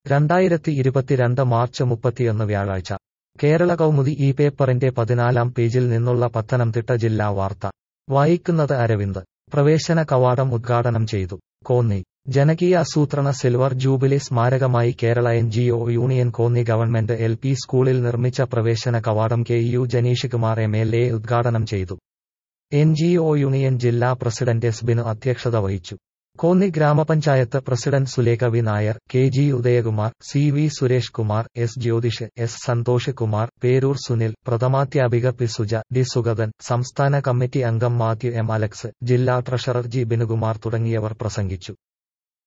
2022 March 31 വ്യാഴാഴ്ച കേരള കൗമുദി ഈ പേപ്പറിന്റെ 14-ാം പേജിൽ നിന്നുള്ള പത്തനംതിട്ട ജില്ലാ വാർത്ത വായിക്കുന്നത് അരവിന്ദ്. പ്രവേശന കവാടം ഉദ്ഘാടനം ചെയ്തു. കോന്നി ജനകീയ ആസൂത്രണ സിൽവർ ജൂബിലി സ്മാരകമായി Kerala NGO union Konni government LP സ്കൂളിൽ നിർമ്മിച്ച പ്രവേശന കവാടം KU ജനീഷ് കുമാർ MLA ഉദ്ഘാടനം ചെയ്തു. NGO യൂണിയൻ ജില്ലാ പ്രസിഡന്റ് S ബിനു അധ്യക്ഷത വഹിച്ചു. കോന്നി ഗ്രാമപഞ്ചായത്ത് president Sulekha V Nair, KG Udayakumar, CV Suresh Kumar, S Jyothish, S Santhosh Kumar, Peroor Sunil, പ്രഥമാധ്യാപിക പി സുജ, ഡി സുഗതൻ, സംസ്ഥാന കമ്മിറ്റി അംഗം മാത്യു M അലക്സ്, ജില്ലാ ട്രഷറർ G ബിനുകുമാർ തുടങ്ങിയവർ പ്രസംഗിച്ചു.